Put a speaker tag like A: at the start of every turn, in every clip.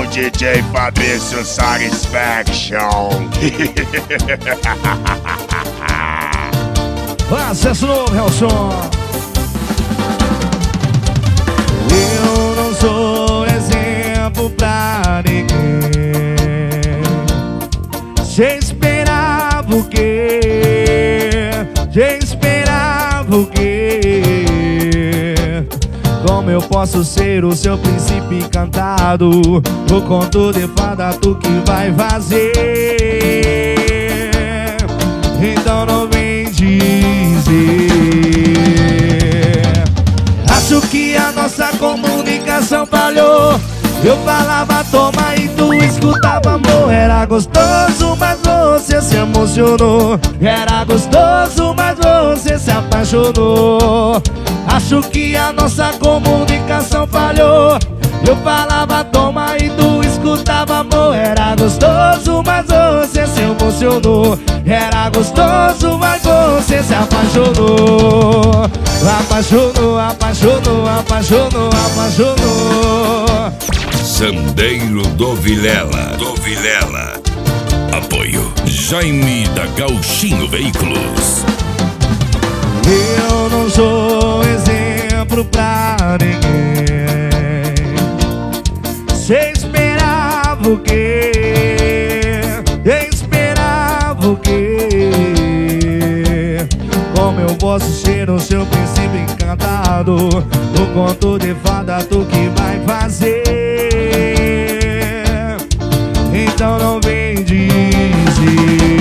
A: DJ Fabrício Satisfaction.
B: Acesso novo, Relson. Eu não sou exemplo pra ninguém. Cê esperava o quê? Cê esperava o quê? Como eu posso ser o seu príncipe encantado? O conto de fada tu que vai fazer. Então não vem dizer. Acho que a nossa comunicação falhou. Eu falava toma e tu escutava amor. Era gostoso, mas você se emocionou. Era gostoso, mas você se apaixonou. Acho que a nossa comunicação falhou. Eu falava toma e tu escutava amor. Era gostoso, mas você se emocionou. Era gostoso, mas você se apaixonou. Apaixonou, apaixonou, apaixonou, apaixonou.
C: Sandeiro do Vilela. Apoio Jaime da Gauchinho Veículos.
B: Eu não sou exemplo pra ninguém. Cê esperava o quê? Esperava o quê? Como eu posso ser o seu príncipe encantado? O conto de fada tu que vai fazer. Então não vem dizer.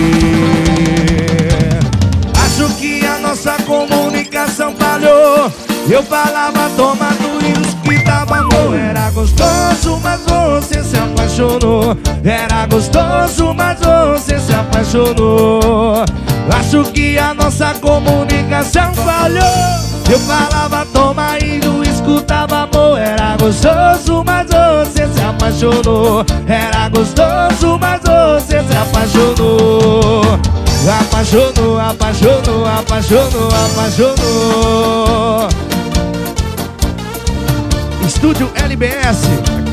B: Acho que a nossa comunicação falhou. Eu falava toma tu e escutava amor. Era gostoso, mas você se apaixonou. Era gostoso, mas você se apaixonou. Acho que a nossa comunicação falhou. Eu falava toma e tu escutava amor. Era gostoso, mas você se apaixonou. Era gostoso, mas você se apaixonou. Apaixonou, apaixonou, apaixonou, apaixonou. Estúdio LBS.